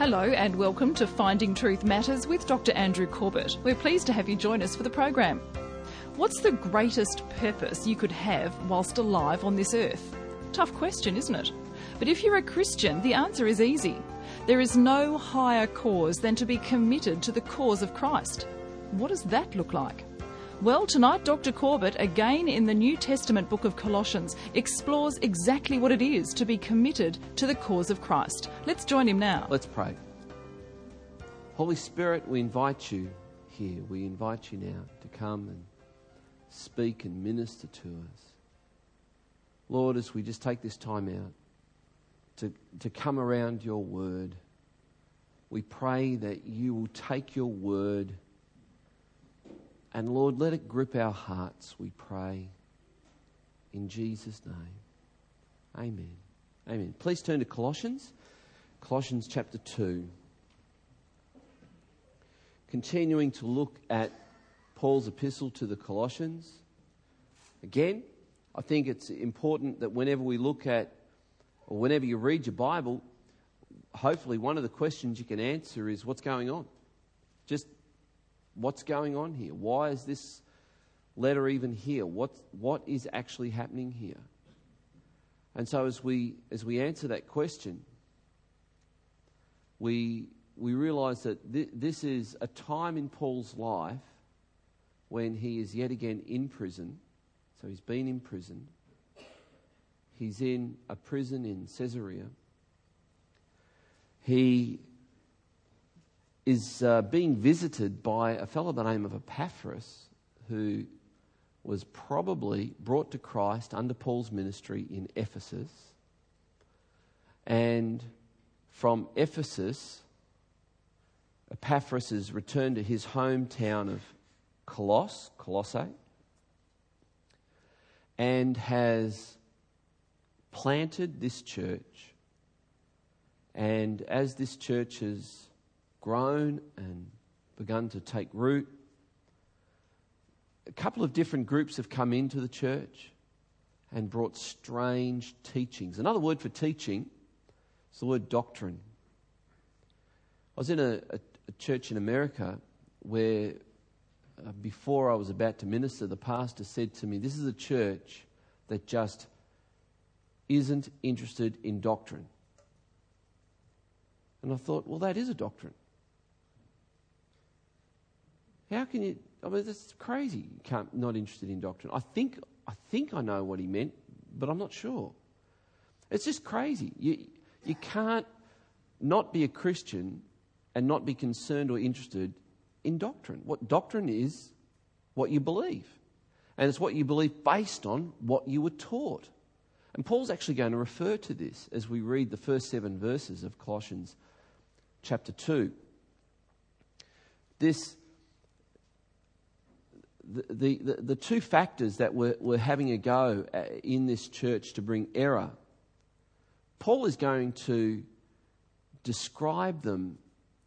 Hello and welcome to Finding Truth Matters with Dr. Andrew Corbett. We're pleased to have you join us for the program. What's the greatest purpose you could have whilst alive on this earth? Tough question, isn't it? But if you're a Christian, the answer is easy. There is no higher cause than to be committed to the cause of Christ. What does that look like? Well, tonight Dr. Corbett, again in the New Testament book of Colossians, explores exactly what it is to be committed to the cause of Christ. Let's join him now. Let's pray. Holy Spirit, we invite you here. We invite you now to come and speak and minister to us. Lord, as we just take this time out to come around your word, we pray that you will take your word and Lord, let it grip our hearts, we pray. In Jesus' name. Amen. Amen. Please turn to Colossians. Colossians chapter 2. Continuing to look at Paul's epistle to the Colossians. Again, I think it's important that whenever we look at, or whenever you read your Bible, hopefully one of the questions you can answer is, what's going on? Just what's going on here? Why is this letter even here? What is actually happening here? And so as we answer that question, we realise that this is a time in Paul's life when he is yet again in prison. So he's been in prison. He's in a prison in Caesarea. He is being visited by a fellow by the name of Epaphras, who was probably brought to Christ under Paul's ministry in Ephesus. And from Ephesus, Epaphras has returned to his hometown of Colossae, and has planted this church. And as this church has grown and begun to take root, a couple of different groups have come into the church and brought strange teachings. Another word for teaching is the word doctrine. I was in a church in America where before I was about to minister, the pastor said to me, this is a church that just isn't interested in doctrine. And I thought, well, that is a doctrine. How can you? I mean, that's crazy. You can't not interested in doctrine. I think I know what he meant, but I'm not sure. It's just crazy. You can't not be a Christian and not be concerned or interested in doctrine. What doctrine is, what you believe, and it's what you believe based on what you were taught. And Paul's actually going to refer to this as we read the first 7 verses of Colossians chapter 2. The two factors that were having a go in this church to bring error, Paul is going to describe them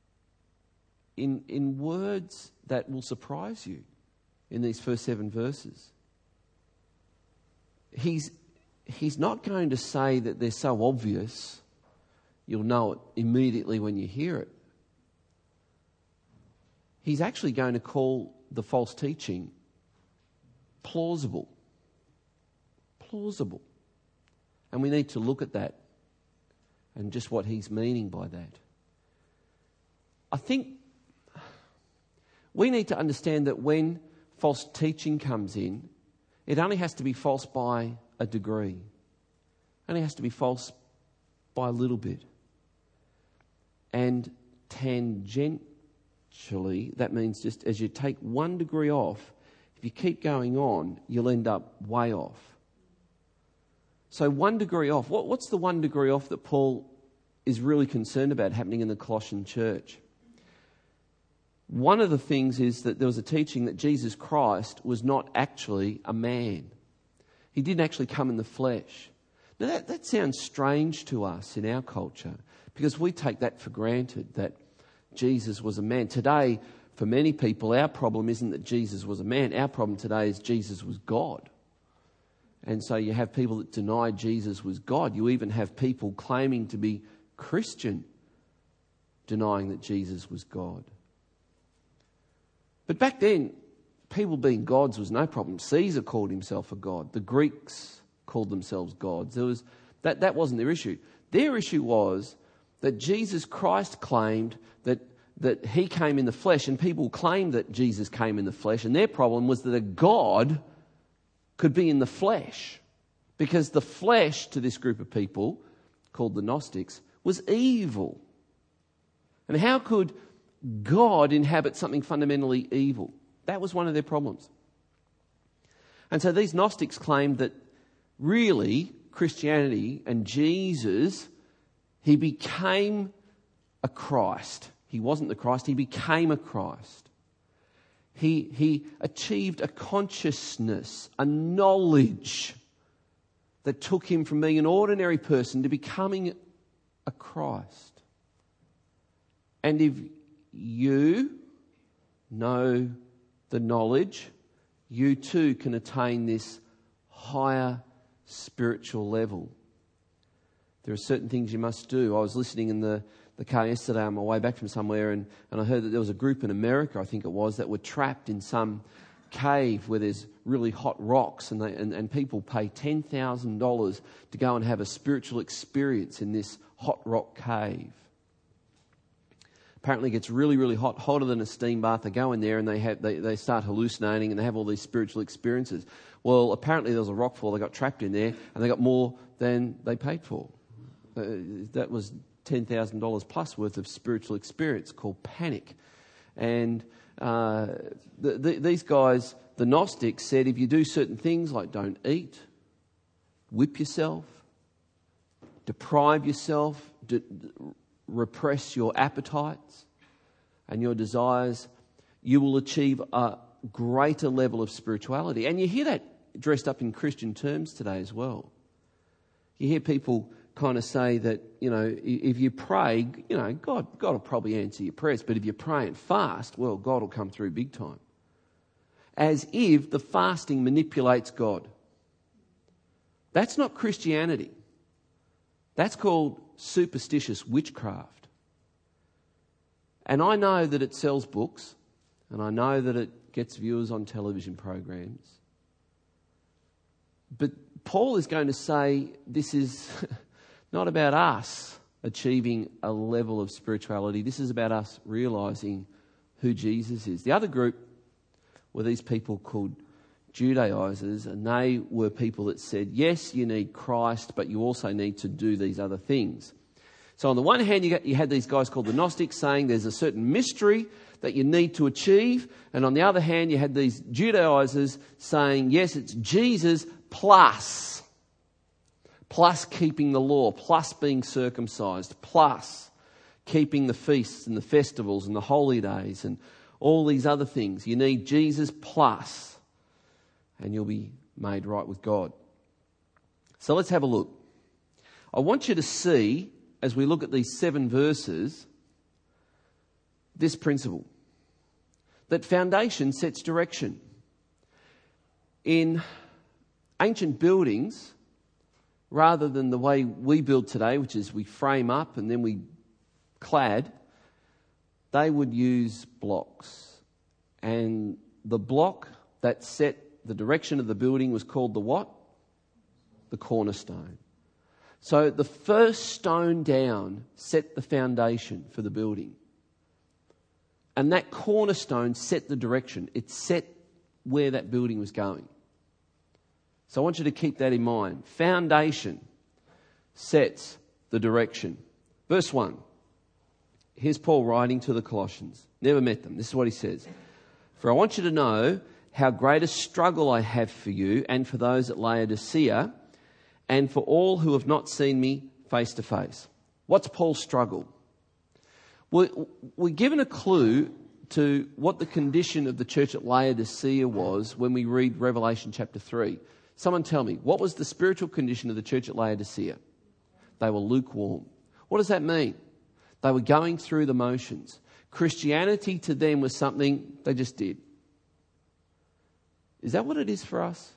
in words that will surprise you in these first 7 verses. He's not going to say that they're so obvious you'll know it immediately when you hear it. He's actually going to call the false teaching plausible. Plausible. And we need to look at that and just what he's meaning by that. I think we need to understand that when false teaching comes in, it only has to be false by a degree. It only has to be false by a little bit. And tangentially, that means just as you take 1 degree off, if you keep going on, you'll end up way off. So 1 degree off. What's the 1 degree off that Paul is really concerned about happening in the Colossian church? One of the things is that there was a teaching that Jesus Christ was not actually a man. He didn't actually come in the flesh. Now that sounds strange to us in our culture because we take that for granted, that Jesus was a man. Today, for many people, our problem isn't that Jesus was a man. Our problem today is Jesus was God. And so you have people that deny Jesus was God. You even have people claiming to be Christian denying that Jesus was God. But back then, people being gods was no problem. Caesar called himself a god. The Greeks called themselves gods. That wasn't their issue. Their issue was that Jesus Christ claimed that he came in the flesh, and people claimed that Jesus came in the flesh, and their problem was that a God could be in the flesh, because the flesh to this group of people, called the Gnostics, was evil. And how could God inhabit something fundamentally evil? That was one of their problems. And so these Gnostics claimed that really Christianity and Jesus, he became a Christ. He wasn't the Christ, he became a Christ. He achieved a consciousness, a knowledge that took him from being an ordinary person to becoming a Christ. And if you know the knowledge, you too can attain this higher spiritual level. There are certain things you must do. I was listening in the car yesterday on my way back from somewhere, and I heard that there was a group in America, I think it was, that were trapped in some cave where there's really hot rocks, and people pay $10,000 to go and have a spiritual experience in this hot rock cave. Apparently it gets really, really hot, hotter than a steam bath. They go in there and they start hallucinating, and they have all these spiritual experiences. Well, apparently there was a rock fall. They got trapped in there, and they got more than they paid for. That was $10,000 plus worth of spiritual experience called panic. And these guys, the Gnostics, said if you do certain things like don't eat, whip yourself, deprive yourself, repress your appetites and your desires, you will achieve a greater level of spirituality. And you hear that dressed up in Christian terms today as well. You hear people kind of say that, if you pray, God will probably answer your prayers, but if you pray and fast, well, God will come through big time. As if the fasting manipulates God. That's not Christianity. That's called superstitious witchcraft. And I know that it sells books, and I know that it gets viewers on television programs. But Paul is going to say this is not about us achieving a level of spirituality. This is about us realising who Jesus is. The other group were these people called Judaizers, and they were people that said, yes, you need Christ, but you also need to do these other things. So on the one hand, you had these guys called the Gnostics saying there's a certain mystery that you need to achieve, and on the other hand, you had these Judaizers saying, yes, it's Jesus plus keeping the law, plus being circumcised, plus keeping the feasts and the festivals and the holy days and all these other things. You need Jesus plus, and you'll be made right with God. So let's have a look. I want you to see, as we look at these 7 verses, this principle, that foundation sets direction. In ancient buildings, rather than the way we build today, which is we frame up and then we clad, they would use blocks. And the block that set the direction of the building was called the what? The cornerstone. So the first stone down set the foundation for the building. And that cornerstone set the direction. It set where that building was going. So I want you to keep that in mind. Foundation sets the direction. Verse 1. Here's Paul writing to the Colossians. Never met them. This is what he says. For I want you to know how great a struggle I have for you and for those at Laodicea and for all who have not seen me face to face. What's Paul's struggle? We're given a clue to what the condition of the church at Laodicea was when we read Revelation chapter 3. Someone tell me, what was the spiritual condition of the church at Laodicea? They were lukewarm. What does that mean? They were going through the motions. Christianity to them was something they just did. Is that what it is for us?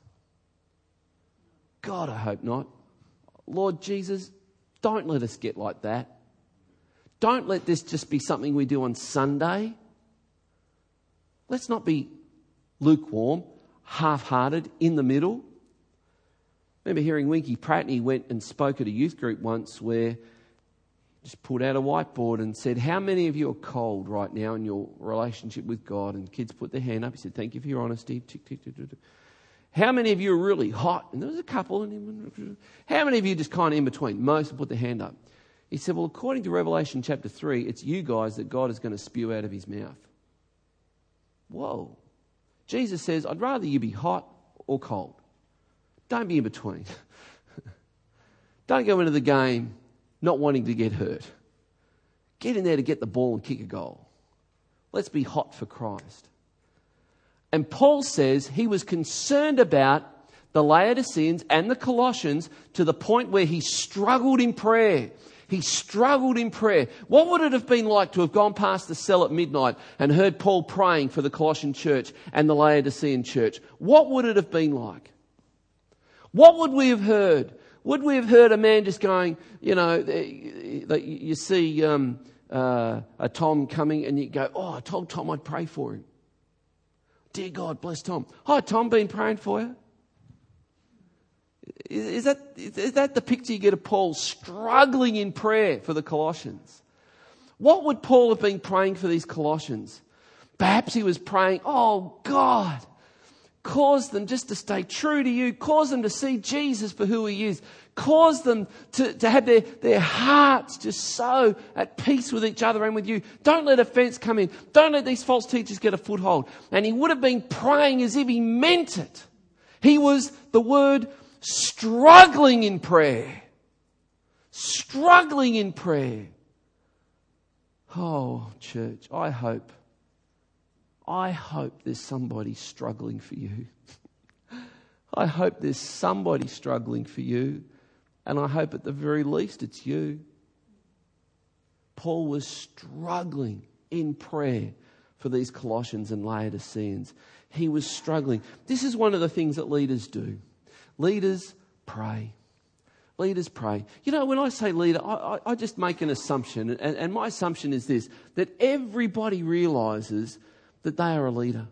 God, I hope not. Lord Jesus, don't let us get like that. Don't let this just be something we do on Sunday. Let's not be lukewarm, half-hearted, in the middle. I remember hearing Winky Pratney went and spoke at a youth group once where he just pulled out a whiteboard and said, how many of you are cold right now in your relationship with God? And kids put their hand up. He said, thank you for your honesty. Tick, tick, tick, tick, tick. How many of you are really hot? And there was a couple. How many of you just kind of in between? Most put their hand up. He said, well, according to Revelation chapter 3, it's you guys that God is going to spew out of his mouth. Whoa. Jesus says, I'd rather you be hot or cold. Don't be in between. Don't go into the game not wanting to get hurt. Get in there to get the ball and kick a goal. Let's be hot for Christ. And Paul says he was concerned about the Laodiceans and the Colossians to the point where he struggled in prayer. He struggled in prayer. What would it have been like to have gone past the cell at midnight and heard Paul praying for the Colossian church and the Laodicean church? What would it have been like? What would we have heard? Would we have heard a man just going, you see a Tom coming and you go, oh, I told Tom I'd pray for him. Dear God, bless Tom. Hi, Tom, been praying for you. Is that the picture you get of Paul struggling in prayer for the Colossians? What would Paul have been praying for these Colossians? Perhaps he was praying, oh God, cause them just to stay true to you. Cause them to see Jesus for who he is. Cause them to have their hearts just so at peace with each other and with you. Don't let offense come in. Don't let these false teachers get a foothold. And he would have been praying as if he meant it. He was, the word, struggling in prayer. Struggling in prayer. Oh, church, I hope there's somebody struggling for you. I hope there's somebody struggling for you. And I hope at the very least it's you. Paul was struggling in prayer for these Colossians and Laodiceans. He was struggling. This is one of the things that leaders do. Leaders pray. Leaders pray. You know, when I say leader, I just make an assumption. And my assumption is this, that everybody realises that they are a leader.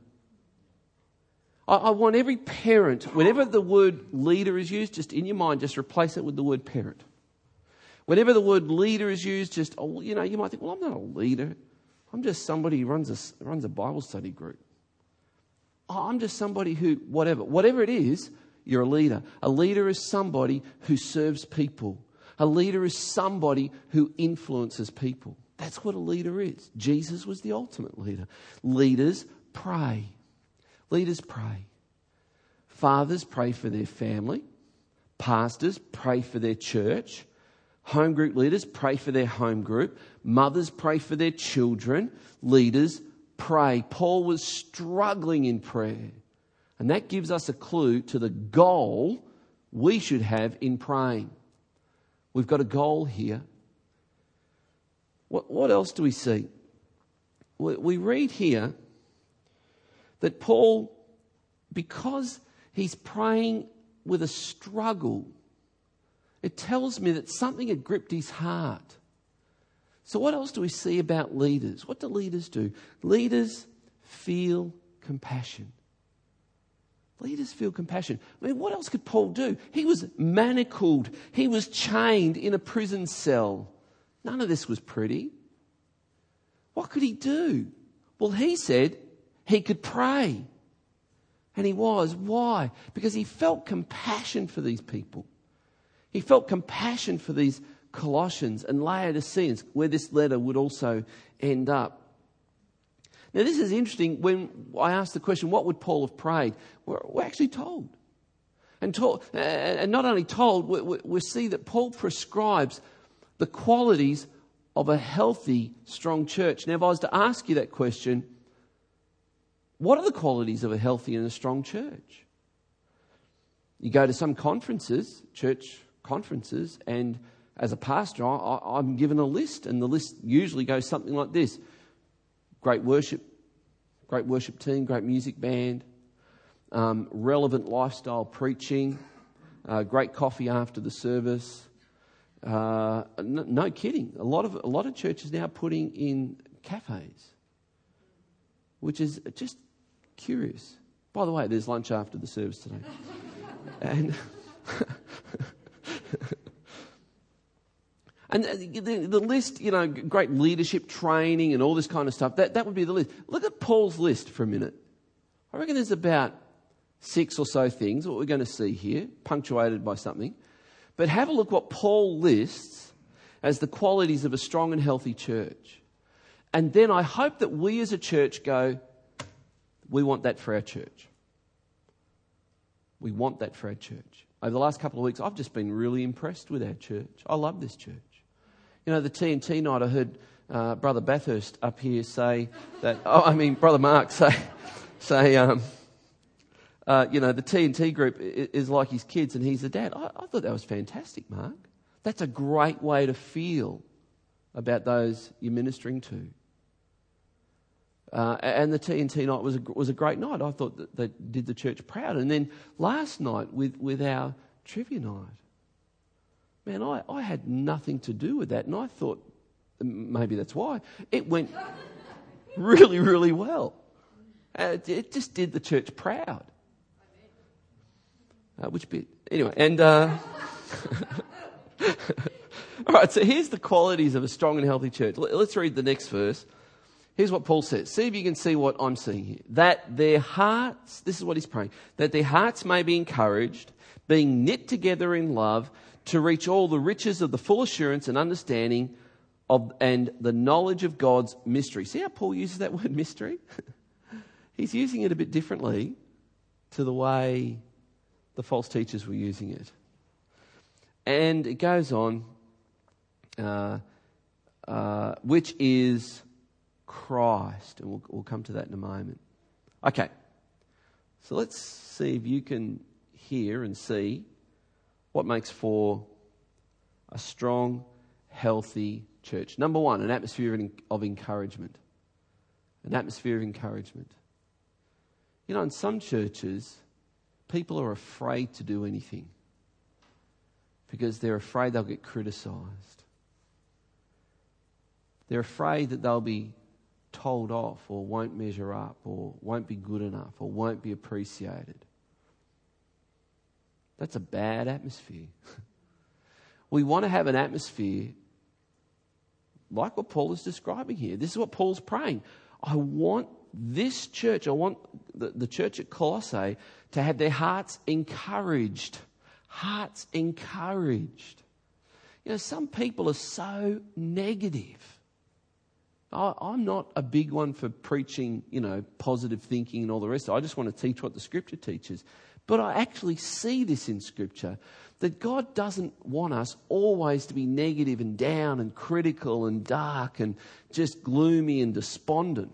I want every parent, whenever the word leader is used, just in your mind, just replace it with the word parent. Whenever the word leader is used, you might think, well, I'm not a leader. I'm just somebody who runs a Bible study group. I'm just somebody who, whatever it is, you're a leader. A leader is somebody who serves people. A leader is somebody who influences people. That's what a leader is. Jesus was the ultimate leader. Leaders pray. Leaders pray. Fathers pray for their family. Pastors pray for their church. Home group leaders pray for their home group. Mothers pray for their children. Leaders pray. Paul was struggling in prayer. And that gives us a clue to the goal we should have in praying. We've got a goal here. What else do we see? We read here that Paul, because he's praying with a struggle, it tells me that something had gripped his heart. So what else do we see about leaders? What do leaders do? Leaders feel compassion. Leaders feel compassion. I mean, what else could Paul do? He was manacled. He was chained in a prison cell. None of this was pretty. What could he do? Well, he said he could pray. And he was. Why? Because he felt compassion for these people. He felt compassion for these Colossians and Laodiceans, where this letter would also end up. Now, this is interesting. When I asked the question, what would Paul have prayed? We're actually told. And not only told, we see that Paul prescribes the qualities of a healthy, strong church. Now, if I was to ask you that question, what are the qualities of a healthy and a strong church? You go to some conferences, church conferences, and as a pastor, I'm given a list, and the list usually goes something like this. Great worship team, great music band, relevant lifestyle preaching, great coffee after the service, No kidding. A lot of churches now are putting in cafes, which is just curious. By the way, there's lunch after the service today. And and the list, great leadership training and all this kind of stuff, that would be the list. Look at Paul's list for a minute. I reckon there's about 6 or so things, what we're going to see here, punctuated by something. But have a look what Paul lists as the qualities of a strong and healthy church. And then I hope that we as a church go, we want that for our church. We want that for our church. Over the last couple of weeks, I've just been really impressed with our church. I love this church. The TNT night, I heard Brother Bathurst up here say that, Brother Mark say, the TNT group is like his kids and he's the dad. I thought that was fantastic, Mark. That's a great way to feel about those you're ministering to. And the TNT night was a great night. I thought that they did the church proud. And then last night with our trivia night, man, I had nothing to do with that. And I thought, maybe that's why, it went really, really well. It just did the church proud. Which bit? Anyway, and all right, so here's the qualities of a strong and healthy church. Let's read the next verse. Here's what Paul says. See if you can see what I'm seeing here. That their hearts, this is what he's praying, that their hearts may be encouraged, being knit together in love, to reach all the riches of the full assurance and understanding of and the knowledge of God's mystery. See how Paul uses that word mystery? He's using it a bit differently to the way the false teachers were using it. And it goes on, which is Christ. And we'll come to that in a moment. Okay, so let's see if you can hear and see what makes for a strong, healthy church. Number one, an atmosphere of encouragement. An atmosphere of encouragement. In some churches, people are afraid to do anything because they're afraid they'll get criticised. They're afraid that they'll be told off or won't measure up or won't be good enough or won't be appreciated. That's a bad atmosphere. We want to have an atmosphere like what Paul is describing here. This is what Paul's praying. I want this church, I want the church at Colossae to have their hearts encouraged. Hearts encouraged. Some people are so negative. I'm not a big one for preaching, positive thinking and all the rest. I just want to teach what the Scripture teaches. But I actually see this in Scripture, that God doesn't want us always to be negative and down and critical and dark and just gloomy and despondent.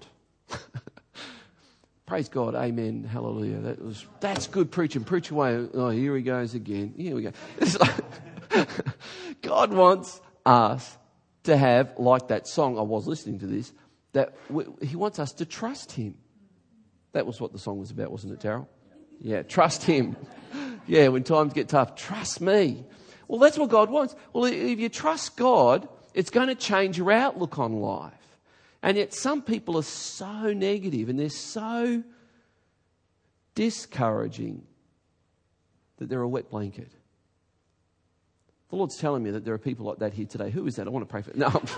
Praise God, amen, hallelujah. That's good preaching. Preach away. Oh, here he goes again. Here we go. It's like, God wants us to have, like that song, I was listening to this, that he wants us to trust him. That was what the song was about, wasn't it, Darryl? Yeah, trust him. Yeah, when times get tough, trust me. Well, that's what God wants. Well, if you trust God, it's going to change your outlook on life. And yet some people are so negative and they're so discouraging that they're a wet blanket. The Lord's telling me that there are people like that here today. Who is that? I want to pray for them. No.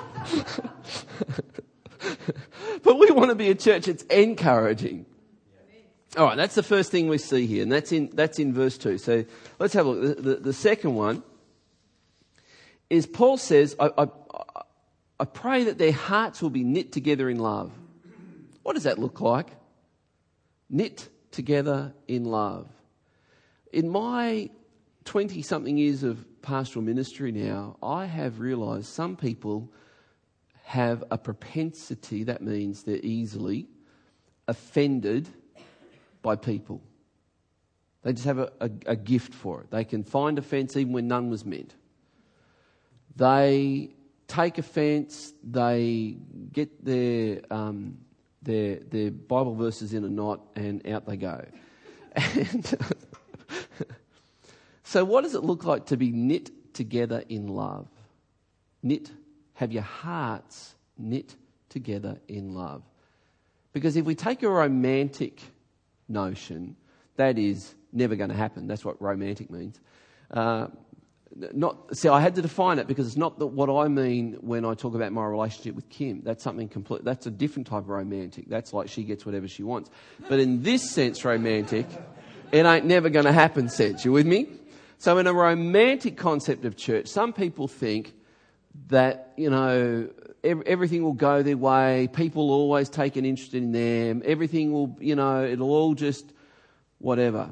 But we want to be a church that's encouraging. All right, that's the first thing we see here, and that's in verse 2. So let's have a look. The second one is Paul says, I pray that their hearts will be knit together in love. What does that look like? Knit together in love. In my 20-something years of pastoral ministry now, I have realised some people have a propensity, that means they're easily offended by people. They just have a gift for it. They can find offence even when none was meant. They take offence, they get their Bible verses in a knot and out they go. And so what does it look like to be knit together in love? have your hearts knit together in love. Because if we take a romantic notion, that is never going to happen. That's what romantic means. I had to define it because it's not what I mean when I talk about my relationship with Kim. That's something complete. That's a different type of romantic. That's like she gets whatever she wants. But in this sense, romantic, it ain't never going to happen sense. You with me? So in a romantic concept of church, some people think that, everything will go their way. People will always take an interest in them. Everything will, it'll all just whatever.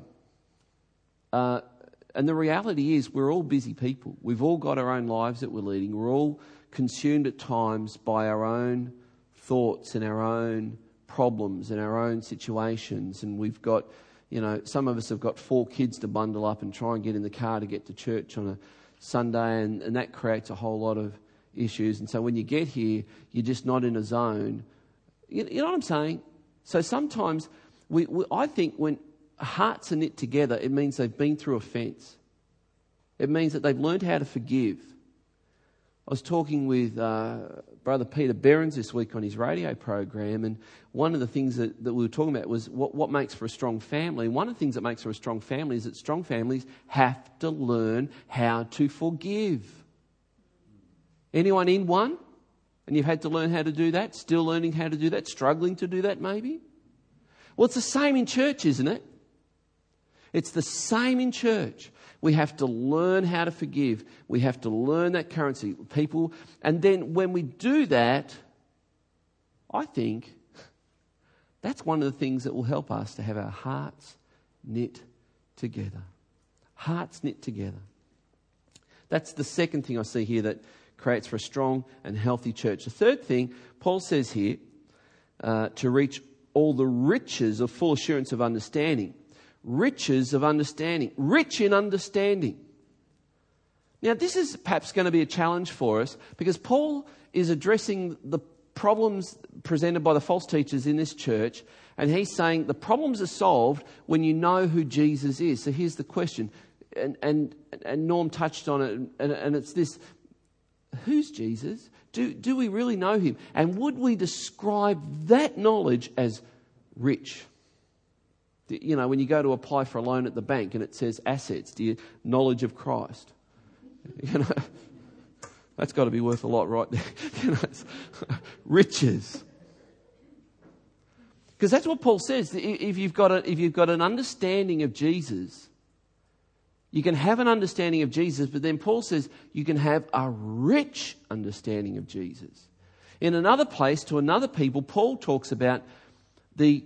And the reality is we're all busy people. We've all got our own lives that we're leading. We're all consumed at times by our own thoughts and our own problems and our own situations. And we've got, some of us have got 4 kids to bundle up and try and get in the car to get to church on a Sunday, and that creates a whole lot of issues. And so when you get here, you're just not in a zone. You know what I'm saying? So sometimes I think when hearts are knit together, it means they've been through offence. It means that they've learned how to forgive. I was talking with Brother Peter Behrens this week on his radio program, and one of the things that we were talking about was what makes for a strong family. And one of the things that makes for a strong family is that strong families have to learn how to forgive. Anyone in one? And you've had to learn how to do that? Still learning how to do that? Struggling to do that maybe? Well, it's the same in church, isn't it? It's the same in church. We have to learn how to forgive. We have to learn that currency. People, and then when we do that, I think that's one of the things that will help us to have our hearts knit together. Hearts knit together. That's the second thing I see here that creates for a strong and healthy church. The third thing, Paul says here, to reach all the riches of full assurance of understanding. Riches of understanding. Rich in understanding. Now, this is perhaps going to be a challenge for us because Paul is addressing the problems presented by the false teachers in this church, and he's saying the problems are solved when you know who Jesus is. So here's the question, and Norm touched on it, and it's this: who's Jesus? Do we really know him? And would we describe that knowledge as rich? When you go to apply for a loan at the bank and it says assets, knowledge of Christ. That's got to be worth a lot right there. Riches. Because that's what Paul says. If you've got an understanding of Jesus, you can have an understanding of Jesus, but then Paul says you can have a rich understanding of Jesus. In another place, to another people, Paul talks about the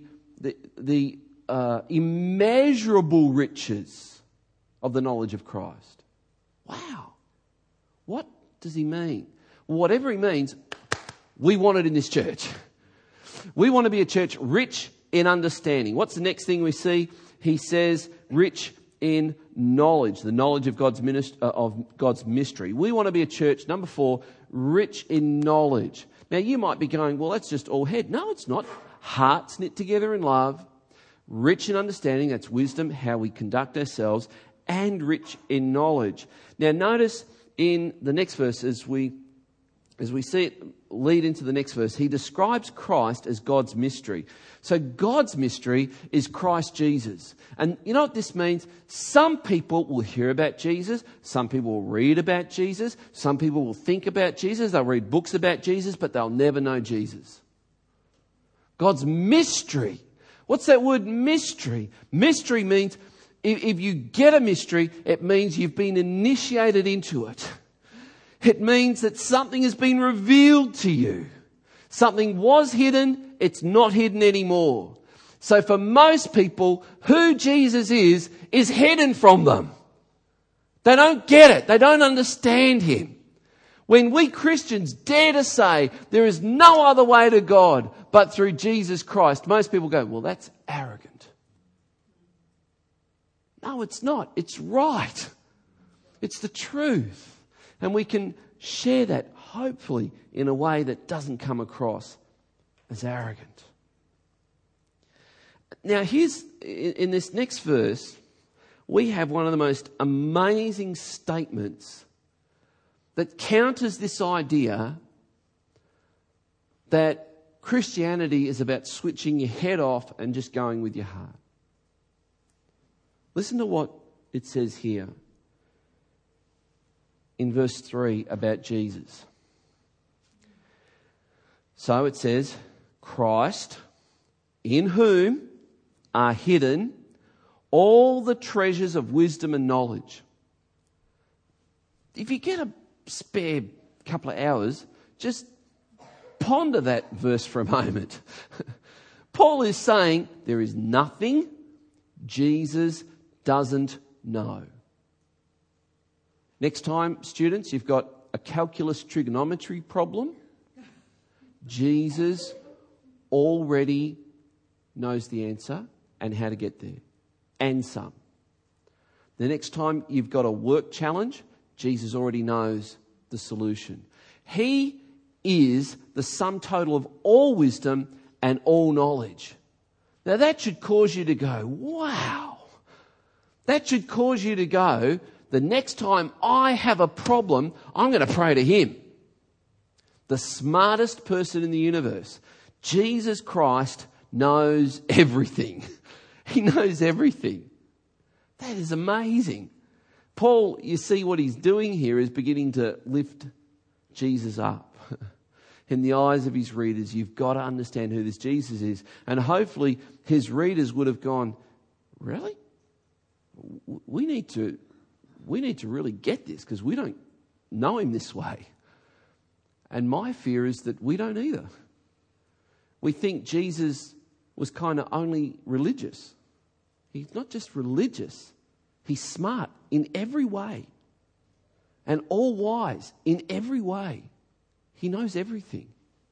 immeasurable riches of the knowledge of Christ. Wow. What does he mean? Well, whatever he means, we want it in this church. We want to be a church rich in understanding. What's the next thing we see? He says rich in knowledge, the knowledge of God's mystery. We want to be a church, number 4, rich in knowledge. Now, you might be going, well, that's just all head. No, it's not. Hearts knit together in love, rich in understanding, that's wisdom, how we conduct ourselves, and rich in knowledge. Now, notice in the next verse, as we see it lead into the next verse, he describes Christ as God's mystery. So God's mystery is Christ Jesus. And you know what this means? Some people will hear about Jesus. Some people will read about Jesus. Some people will think about Jesus. They'll read books about Jesus, but they'll never know Jesus. God's mystery. What's that word mystery? Mystery means if you get a mystery, it means you've been initiated into it. It means that something has been revealed to you. Something was hidden, it's not hidden anymore. So for most people, who Jesus is hidden from them. They don't get it. They don't understand him. When we Christians dare to say there is no other way to God but through Jesus Christ, most people go, well, that's arrogant. No, it's not. It's right. It's the truth. And we can share that, hopefully, in a way that doesn't come across as arrogant. Now, here's, in this next verse, we have one of the most amazing statements that counters this idea that Christianity is about switching your head off and just going with your heart. Listen to what it says here in verse 3 about Jesus. So it says, Christ, in whom are hidden all the treasures of wisdom and knowledge. If you get a spare couple of hours, just ponder that verse for a moment. Paul is saying there is nothing Jesus doesn't know. Next time, students, you've got a calculus trigonometry problem, Jesus already knows the answer and how to get there, and some. The next time you've got a work challenge, Jesus already knows the solution. He is the sum total of all wisdom and all knowledge. Now that should cause you to go, wow. That should cause you to go, the next time I have a problem, I'm going to pray to him. The smartest person in the universe. Jesus Christ knows everything. He knows everything. That is amazing. Paul, you see what he's doing here is beginning to lift Jesus up. In the eyes of his readers, you've got to understand who this Jesus is. And hopefully his readers would have gone, really? We need to really get this because we don't know him this way. And my fear is that we don't either. We think Jesus was kind of only religious. He's not just religious. He's smart in every way. And all wise in every way. He knows everything.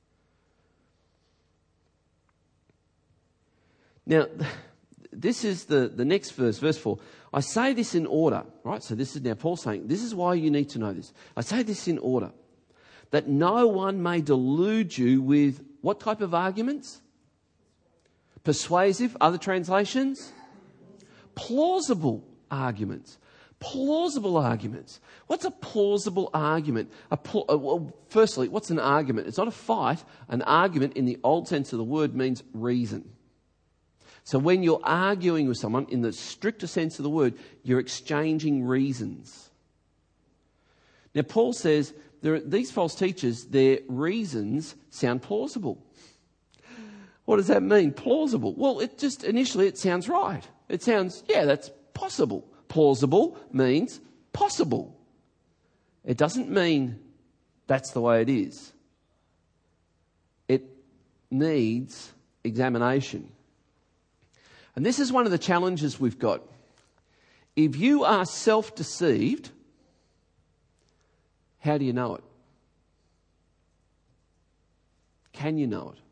Now, this is the next verse, verse 4. I say this in order, right? So this is now Paul saying, this is why you need to know this. I say this in order, that no one may delude you with what type of arguments? Persuasive, other translations? Plausible arguments. Plausible arguments. What's a plausible argument? Well, firstly, what's an argument? It's not a fight. An argument in the old sense of the word means reason. So when you're arguing with someone, in the stricter sense of the word, you're exchanging reasons. Now, Paul says these false teachers, their reasons sound plausible. What does that mean, plausible? Well, initially it sounds right. It sounds, yeah, that's possible. Plausible means possible. It doesn't mean that's the way it is. It needs examination. And this is one of the challenges we've got. If you are self-deceived, how do you know it? Can you know it?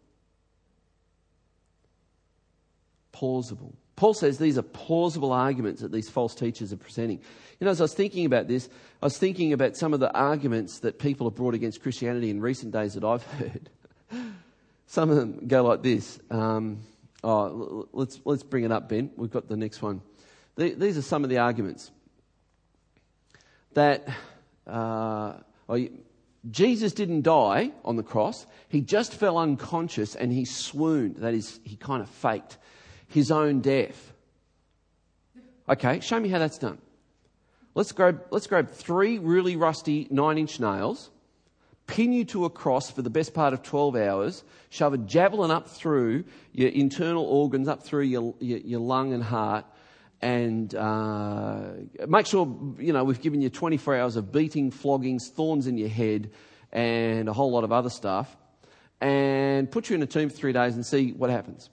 Plausible. Paul says these are plausible arguments that these false teachers are presenting. You know, as I was thinking about this, I was thinking about some of the arguments that people have brought against Christianity in recent days that I've heard. Some of them go like this. Let's bring it up, Ben. We've got the next one. These are some of the arguments. That Jesus didn't die on the cross. He just fell unconscious and he swooned. That is, he kind of faked his own death. Okay, show me how that's done. Let's grab 3 really rusty 9-inch nails, pin you to a cross for the best part of 12 hours, shove a javelin up through your internal organs, up through your lung and heart, and make sure, we've given you 24 hours of beating, floggings, thorns in your head, and a whole lot of other stuff, and put you in a tomb for 3 days and see what happens.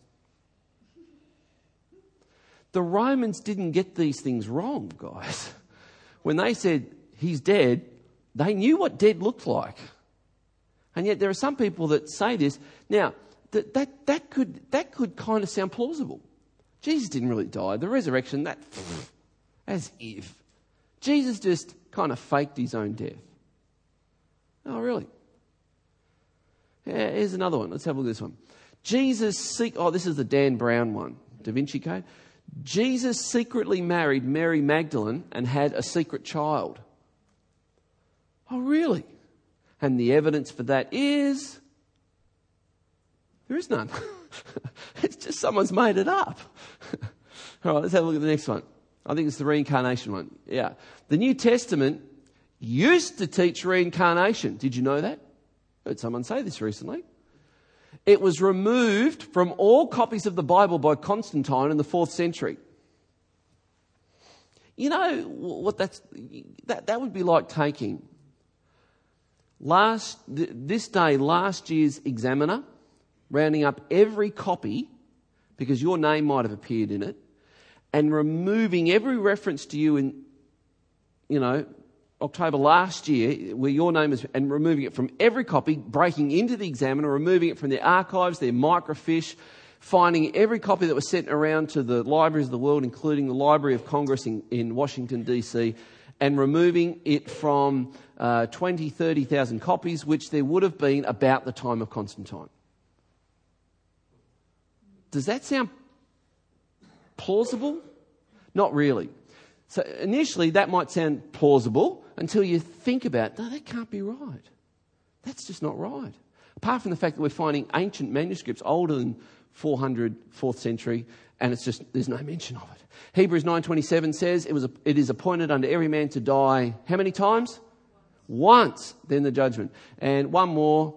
The Romans didn't get these things wrong, guys. When they said he's dead, they knew what dead looked like. And yet there are some people that say this. Now, that could kind of sound plausible. Jesus didn't really die. The resurrection, as if. Jesus just kind of faked his own death. Oh, really? Yeah, here's another one. Let's have a look at this one. This is the Dan Brown one, Da Vinci Code. Jesus secretly married Mary Magdalene and had a secret child. Oh, really? And the evidence for that is... there is none. It's just someone's made it up. All right, let's have a look at the next one. I think it's the reincarnation one. Yeah. The New Testament used to teach reincarnation. Did you know that? I heard someone say this recently. It was removed from all copies of the Bible by Constantine in the 4th century. You know what that would be like taking this day, last year's Examiner, rounding up every copy, because your name might have appeared in it, and removing every reference to you in, October last year, where your name is, and removing it from every copy, breaking into the Examiner, removing it from their archives, their microfiche, finding every copy that was sent around to the libraries of the world, including the Library of Congress in Washington, D.C., and removing it from 20,000, 30,000 copies, which there would have been about the time of Constantine. Does that sound plausible? Not really. So initially that might sound plausible until you think about, no, that can't be right. That's just not right. Apart from the fact that we're finding ancient manuscripts older than 400, 4th century, and it's just, there's no mention of it. Hebrews 9:27 says it is appointed unto every man to die how many times? Once, then the judgment. And one more.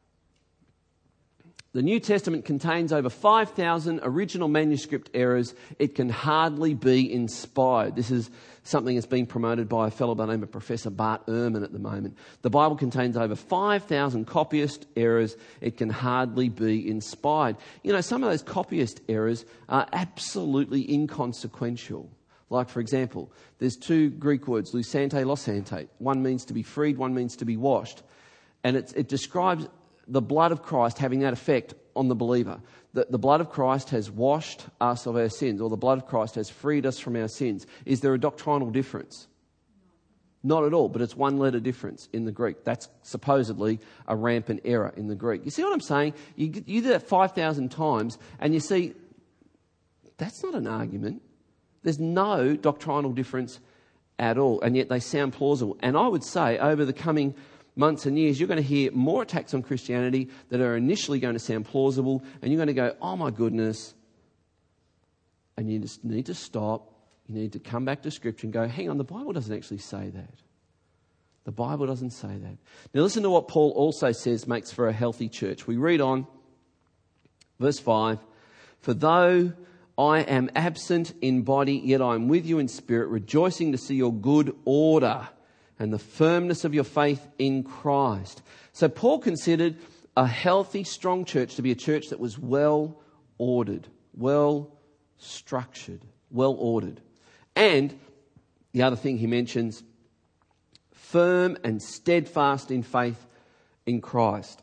The New Testament contains over 5,000 original manuscript errors. It can hardly be inspired. This is something that's being promoted by a fellow by the name of Professor Bart Ehrman at the moment. The Bible contains over 5,000 copyist errors. It can hardly be inspired. Some of those copyist errors are absolutely inconsequential. Like, for example, there's 2 Greek words, lusante, losante. One means to be freed, one means to be washed. And it describes the blood of Christ having that effect on the believer. The blood of Christ has washed us of our sins, or the blood of Christ has freed us from our sins. Is there a doctrinal difference? Not at all, but it's 1 letter difference in the Greek. That's supposedly a rampant error in the Greek. You see what I'm saying? You do that 5,000 times and you see, that's not an argument. There's no doctrinal difference at all, and yet they sound plausible. And I would say over the coming months and years, you're going to hear more attacks on Christianity that are initially going to sound plausible, and you're going to go, oh my goodness. And you just need to stop. You need to come back to Scripture and go, hang on, the Bible doesn't actually say that. The Bible doesn't say that. Now listen to what Paul also says makes for a healthy church. We read on, verse 5, for though I am absent in body, yet I am with you in spirit, rejoicing to see your good order and the firmness of your faith in Christ. So Paul considered a healthy, strong church to be a church that was well ordered, well structured, well ordered. And the other thing he mentions, firm and steadfast in faith in Christ.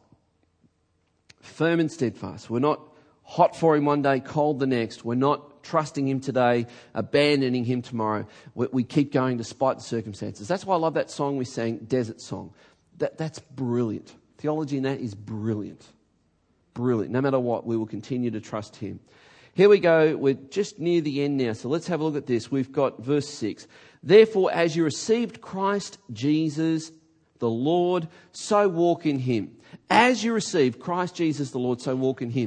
Firm and steadfast. We're not hot for him one day, cold the next. We're not trusting him today, abandoning him tomorrow. We keep going despite the circumstances. That's why I love that song we sang, Desert Song. That's brilliant. Theology in that is brilliant. Brilliant. No matter what, we will continue to trust him. Here we go. We're just near the end now. So let's have a look at this. We've got verse 6. Therefore, as you received Christ Jesus the Lord, so walk in him. As you received Christ Jesus the Lord, so walk in him.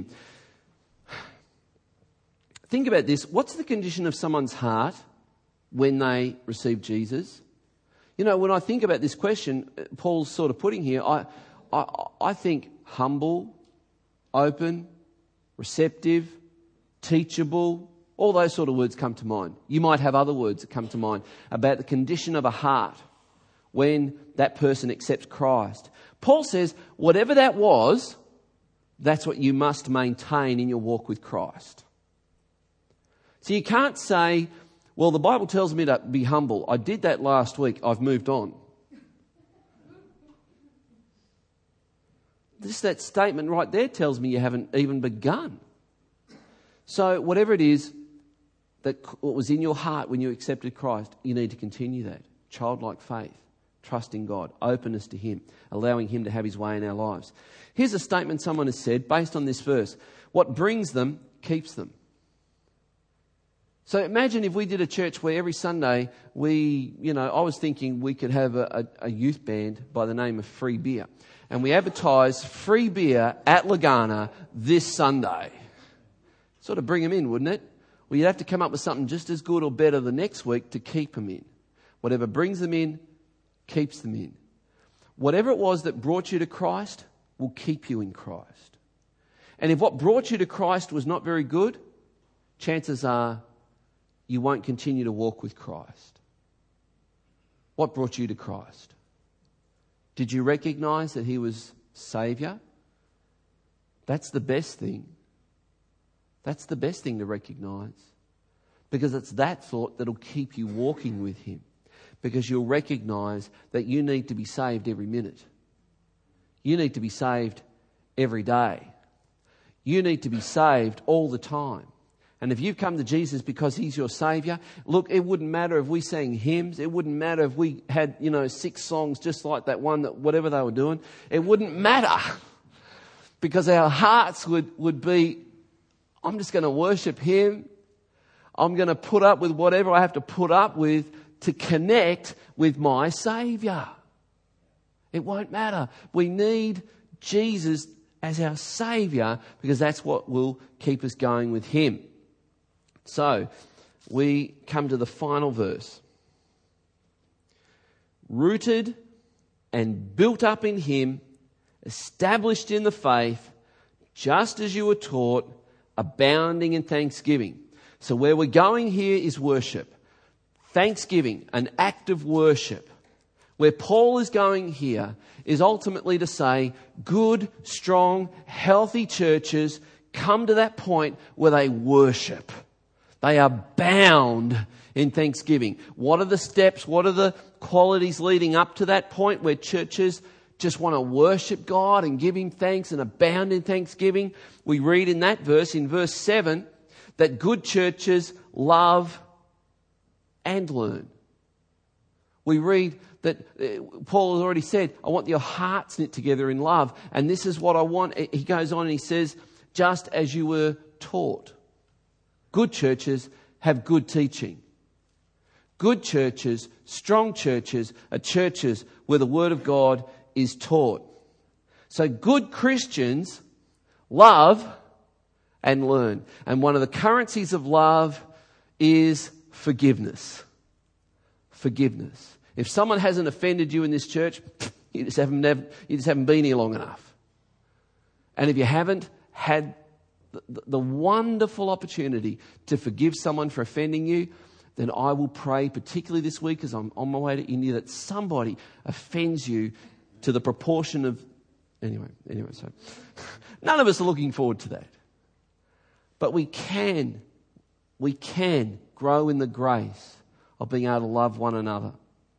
Think about this. What's the condition of someone's heart when they receive Jesus? When I think about this question, Paul's sort of putting here, I think humble, open, receptive, teachable, all those sort of words come to mind. You might have other words that come to mind about the condition of a heart when that person accepts Christ. Paul says, whatever that was, that's what you must maintain in your walk with Christ. So you can't say, well, the Bible tells me to be humble. I did that last week. I've moved on. Just that statement right there tells me you haven't even begun. So whatever it is that what was in your heart when you accepted Christ, you need to continue that. Childlike faith, trusting God, openness to him, allowing him to have his way in our lives. Here's a statement someone has said based on this verse. What brings them keeps them. So imagine if we did a church where every Sunday I was thinking we could have a youth band by the name of Free Beer. And we advertise free beer at Lagana this Sunday. Sort of bring them in, wouldn't it? Well, you'd have to come up with something just as good or better the next week to keep them in. Whatever brings them in, keeps them in. Whatever it was that brought you to Christ will keep you in Christ. And if what brought you to Christ was not very good, chances are you won't continue to walk with Christ. What brought you to Christ? Did you recognize that He was Saviour? That's the best thing. That's the best thing to recognize. Because it's that thought that'll keep you walking with Him. Because you'll recognize that you need to be saved every minute. You need to be saved every day. You need to be saved all the time. And if you've come to Jesus because He's your Saviour, look, it wouldn't matter if we sang hymns. It wouldn't matter if we had, 6 songs just like that one, that whatever they were doing. It wouldn't matter. Because our hearts would be, I'm just going to worship Him. I'm going to put up with whatever I have to put up with to connect with my Saviour. It won't matter. We need Jesus as our Saviour because that's what will keep us going with Him. So, we come to the final verse. Rooted and built up in Him, established in the faith, just as you were taught, abounding in thanksgiving. So where we're going here is worship. Thanksgiving, an act of worship. Where Paul is going here is ultimately to say good, strong, healthy churches come to that point where they worship. They are bound in thanksgiving. What are the steps? What are the qualities leading up to that point where churches just want to worship God and give Him thanks and abound in thanksgiving? We read in that verse, in verse 7, that good churches love and learn. We read that Paul has already said, I want your hearts knit together in love. And this is what I want. He goes on and he says, just as you were taught. Good churches have good teaching. Good churches, strong churches, are churches where the Word of God is taught. So good Christians love and learn. And one of the currencies of love is forgiveness. Forgiveness. If someone hasn't offended you in this church, you just haven't been here long enough. And if you haven't had the wonderful opportunity to forgive someone for offending you, then I will pray, particularly this week as I'm on my way to India, that somebody offends you to the proportion of... Anyway, so none of us are looking forward to that. But we can grow in the grace of being able to love one another.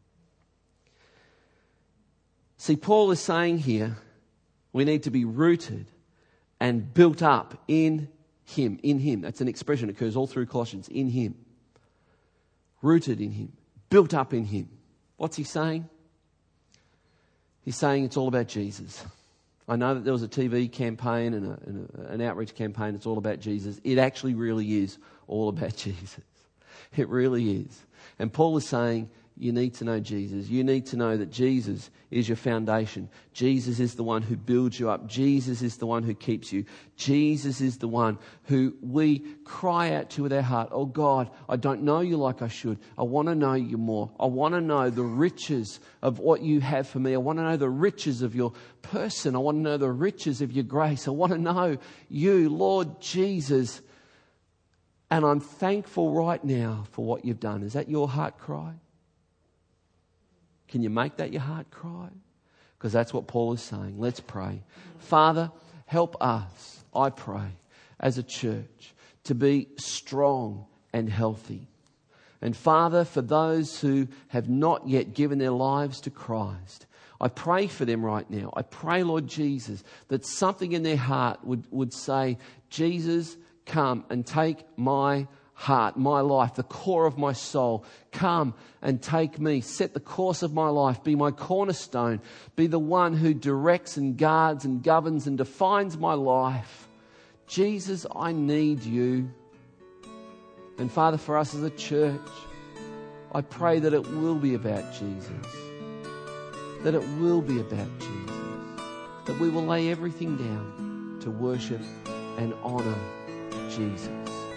See, Paul is saying here, we need to be rooted and built up in Him. In Him. That's an expression that occurs all through Colossians. In Him. Rooted in Him. Built up in Him. What's he saying? He's saying it's all about Jesus. I know that there was a TV campaign and an outreach campaign. It's all about Jesus. It actually really is all about Jesus. It really is. And Paul is saying, you need to know Jesus. You need to know that Jesus is your foundation. Jesus is the one who builds you up. Jesus is the one who keeps you. Jesus is the one who we cry out to with our heart. Oh God, I don't know you like I should. I want to know you more. I want to know the riches of what you have for me. I want to know the riches of your person. I want to know the riches of your grace. I want to know you, Lord Jesus. And I'm thankful right now for what you've done. Is that your heart cry? Can you make that your heart cry? Because that's what Paul is saying. Let's pray. Father, help us, I pray, as a church, to be strong and healthy. And Father, for those who have not yet given their lives to Christ, I pray for them right now. I pray, Lord Jesus, that something in their heart would say, Jesus, come and take my heart, my life, the core of my soul. Come and take me. Set the course of my life. Be my cornerstone. Be the one who directs and guards and governs and defines my life. Jesus, I need you. And Father, for us as a church, I pray that it will be about Jesus. That it will be about Jesus. That we will lay everything down to worship and honour Jesus.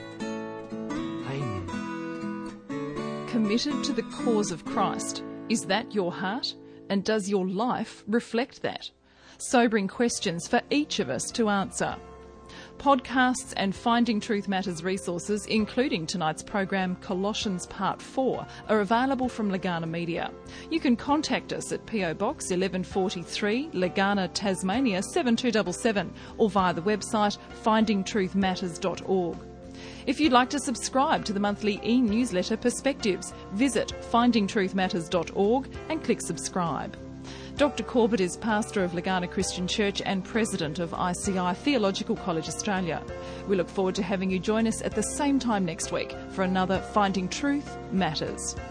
Amen. Committed to the cause of Christ. Is that your heart? And does your life reflect that? Sobering questions for each of us to answer. Podcasts and Finding Truth Matters resources, including tonight's program Colossians Part 4, are available from Legana Media. You can contact us at PO Box 1143, Legana, Tasmania 7277, or via the website findingtruthmatters.org. If you'd like to subscribe to the monthly e-newsletter Perspectives, visit findingtruthmatters.org and click subscribe. Dr. Corbett is pastor of Legana Christian Church and president of ICI Theological College Australia. We look forward to having you join us at the same time next week for another Finding Truth Matters.